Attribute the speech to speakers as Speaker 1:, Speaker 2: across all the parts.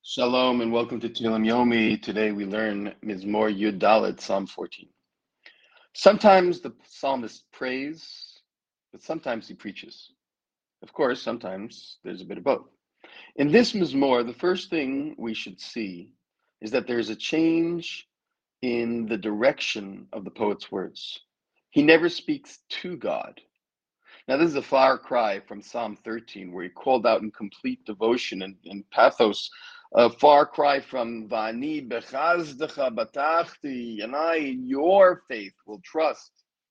Speaker 1: Shalom and welcome to Tilim Yomi. Today we learn Mizmor Yud Dalet, Psalm 14. Sometimes the psalmist prays, but sometimes he preaches. Of course, sometimes there's a bit of both. In this Mizmor, the first thing we should see is that there's a change in the direction of the poet's words. He never speaks to God. Now, this is a far cry from Psalm 13, where he called out in complete devotion and pathos, a far cry from Vani bechazdecha batachti, and I in your faith will trust.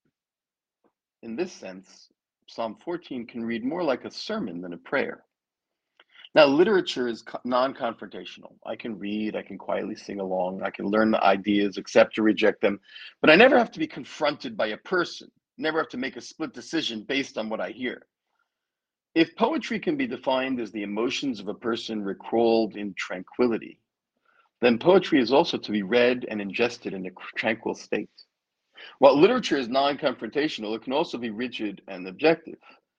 Speaker 1: In this sense, Psalm 14 can read more like a sermon than a prayer. Now, literature is non-confrontational. I can read, I can quietly sing along, I can learn the ideas, accept or reject them, but I never have to be confronted by a person, never have to make a split decision based on what I hear. If poetry can be defined as the emotions of a person recalled in tranquility, then poetry is also to be read and ingested in a tranquil state. While literature is non-confrontational, it can also be rigid and objective.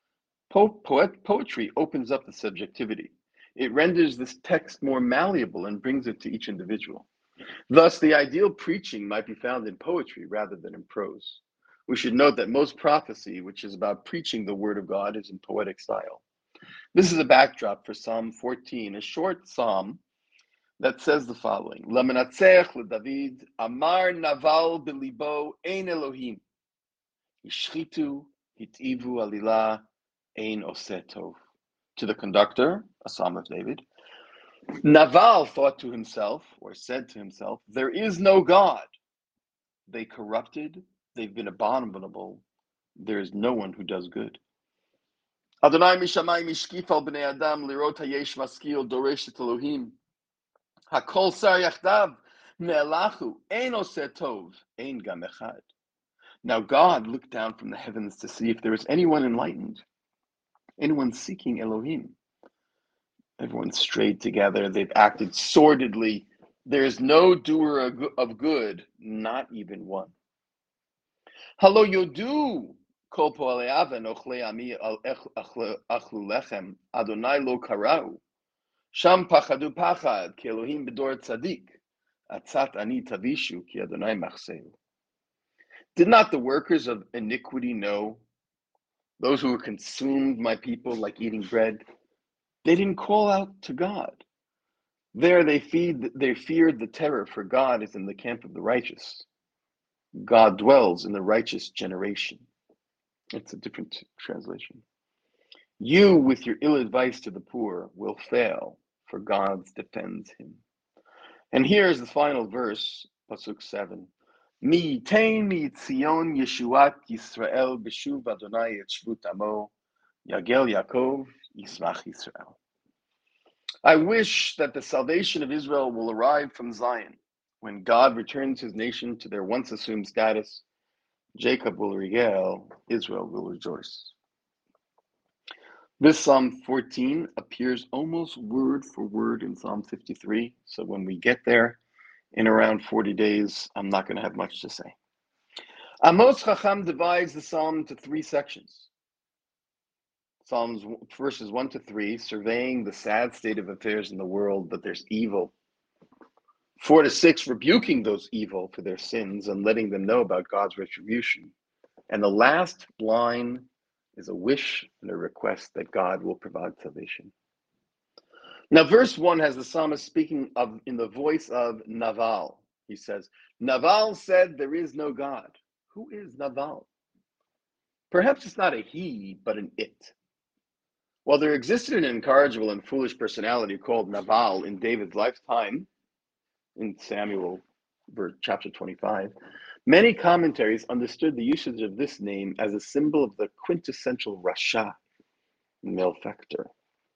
Speaker 1: Poetry opens up the subjectivity. It renders this text more malleable and brings it to each individual. Thus, the ideal preaching might be found in poetry rather than in prose. We should note that most prophecy, which is about preaching the word of God, is in poetic style. This is a backdrop for Psalm 14, a short psalm that says the following: Lemenatzech leDavid, Amar naval belibo ein Elohim, Hishchitu hitivu alila ein oseh tov. To the conductor, a psalm of David, Naval thought to himself, or said to himself, there is no God. They corrupted, they've been abominable, there is no one who does good. Adonai mishamayim ishkif al bnei adam lirot hayesh maskil doresh et Elohim. Hakol sar yachdav me'elachu ein oseh tov ein gam echad. Now God looked down from the heavens to see if there was anyone enlightened, anyone seeking Elohim. Everyone strayed together. They've acted sordidly. There is no doer of good, not even one. Halo yodu kol po'alei aven ochlei ami al achlu lechem Adonai lo karau. Sham pachadu pachad ki Elohim bedor tzadik. Atzat ani tavishu ki Adonai machseu. Did not the workers of iniquity know, those who were consumed my people like eating bread? They didn't call out to God. There they feared the terror, for God is in the camp of the righteous. God dwells in the righteous generation. It's a different translation. You, with your ill advice to the poor, will fail, for God defends him. And here is the final verse, Pasuk 7. Mi yitain mi Tzion Yeshuat Yisrael b'shuv Adonai et shvut amo, Yagel Yaakov Yismach Yisrael. I wish that the salvation of Israel will arrive from Zion. When God returns his nation to their once assumed status, Jacob will regale, Israel will rejoice. This Psalm 14 appears almost word for word in Psalm 53. So when we get there in around 40 days, I'm not going to have much to say. Amos Chacham divides the psalm into three sections. Psalms verses 1 to 3, surveying the sad state of affairs in the world, that there's evil. 4 to 6, rebuking those evil for their sins and letting them know about God's retribution. And the last line is a wish and a request that God will provide salvation. Now, verse 1 has the psalmist speaking in the voice of Naval. He says, Naval said there is no God. Who is Naval? Perhaps it's not a he, but an it. While there existed an incorrigible and foolish personality called Naval in David's lifetime, in Samuel, chapter 25, many commentaries understood the usage of this name as a symbol of the quintessential Rasha, malefactor.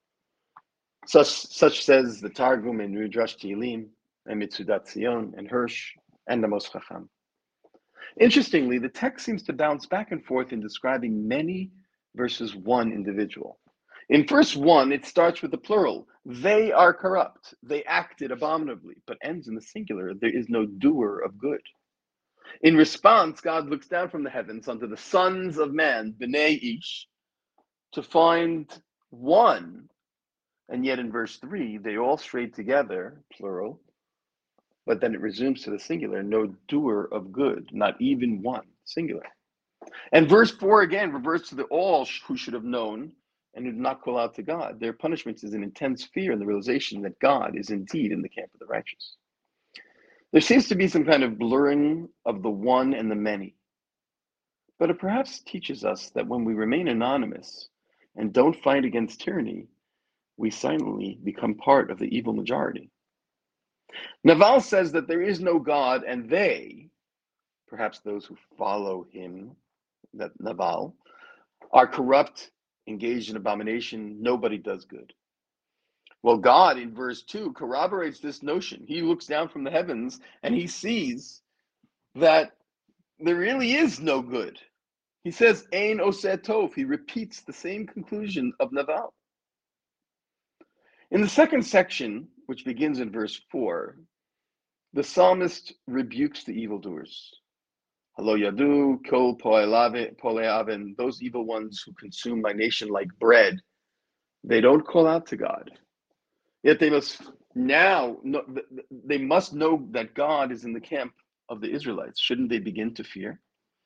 Speaker 1: Such says the Targum and Midrash Tehillim, and Mitzudat Zion, and Hirsch, and Amos Chacham. Interestingly, the text seems to bounce back and forth in describing many versus one individual. In verse 1, it starts with the plural. They are corrupt. They acted abominably, but ends in the singular. There is no doer of good. In response, God looks down from the heavens unto the sons of man, B'nai Ish, to find one And yet in verse 3, they all strayed together, plural, but then it resumes to the singular, no doer of good, not even one, singular. And verse 4 again reverts to the all who should have known and did not call out to God. Their punishment is an intense fear and the realization that God is indeed in the camp of the righteous. There seems to be some kind of blurring of the one and the many, but it perhaps teaches us that when we remain anonymous and don't fight against tyranny, we silently become part of the evil majority. Naval says that there is no God, and they, perhaps those who follow him, that Naval, are corrupt, engaged in abomination. Nobody does good. Well, God in verse 2 corroborates this notion. He looks down from the heavens and he sees that there really is no good. He says, Ein oseh tov. He repeats the same conclusion of Naval. In the second section, which begins in verse 4, the psalmist rebukes the evildoers. Halo yadu, kol poleaven, those evil ones who consume my nation like bread. They don't call out to God. Yet they must now know, they must know that God is in the camp of the Israelites. Shouldn't they begin to fear?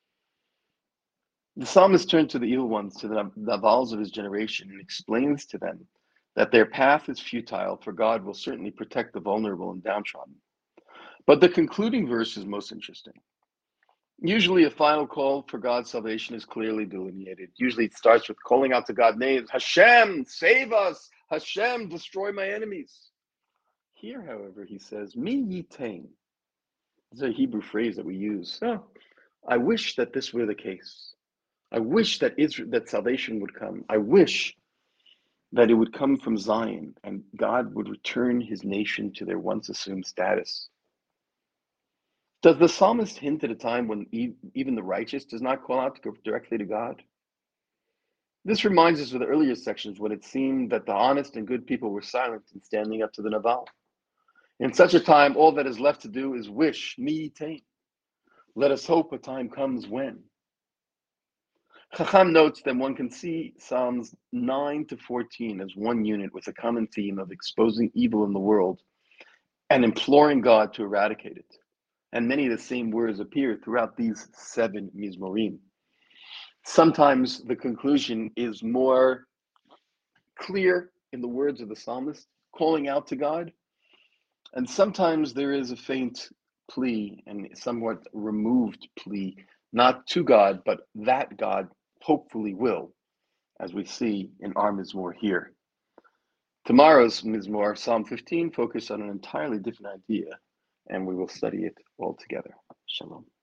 Speaker 1: The psalmist turned to the evil ones, to the Navals of his generation, and explains to them that their path is futile, for God will certainly protect the vulnerable and downtrodden. But the concluding verse is most interesting. Usually, a final call for God's salvation is clearly delineated. Usually, it starts with calling out to God's name, Hashem, save us! Hashem, destroy my enemies. Here, however, he says, Mi yitain. This is a Hebrew phrase that we use. Oh, I wish that this were the case. I wish that that salvation would come. I wish that it would come from Zion and God would return his nation to their once assumed status. Does the psalmist hint at a time when even the righteous does not call out to go directly to God? This reminds us of the earlier sections when it seemed that the honest and good people were silent in standing up to the Naval. In such a time, all that is left to do is wish, mi yitain. Let us hope a time comes when. Chacham notes that one can see Psalms 9 to 14 as one unit with a common theme of exposing evil in the world and imploring God to eradicate it. And many of the same words appear throughout these 7 Mizmorim. Sometimes the conclusion is more clear in the words of the psalmist, calling out to God. And sometimes there is a faint plea and somewhat removed plea, not to God, but that God hopefully will, as we see in our Mizmor here. Tomorrow's Mizmor, Psalm 15, focus on an entirely different idea, and we will study it all together. Shalom.